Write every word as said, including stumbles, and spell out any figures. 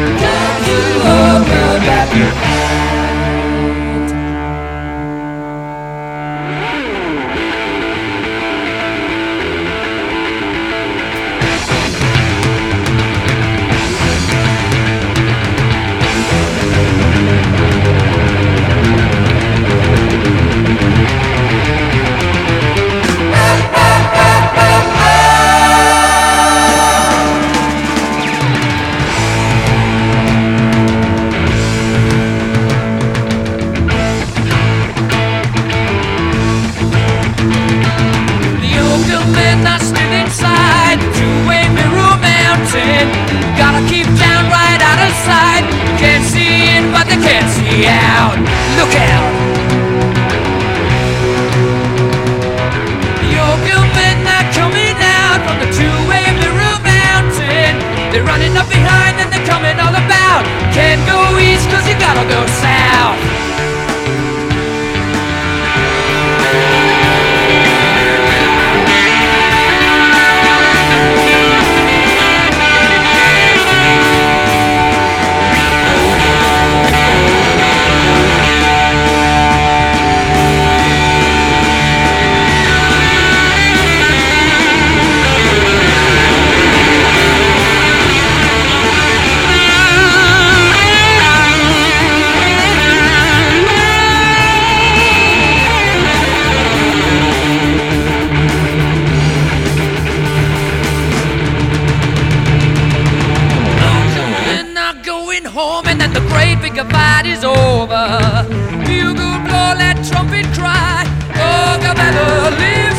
Come to open back your heart. Gotta keep down right out of sight. Can't see in, but they can't see out. Look out! The opium men are coming out from the two-way mirror mountain. They're running up behind and they're coming all about. Can't go east cause you gotta go south. Home and then the great big fight is over. Bugle blow, let trumpet cry. Oh, God, better live.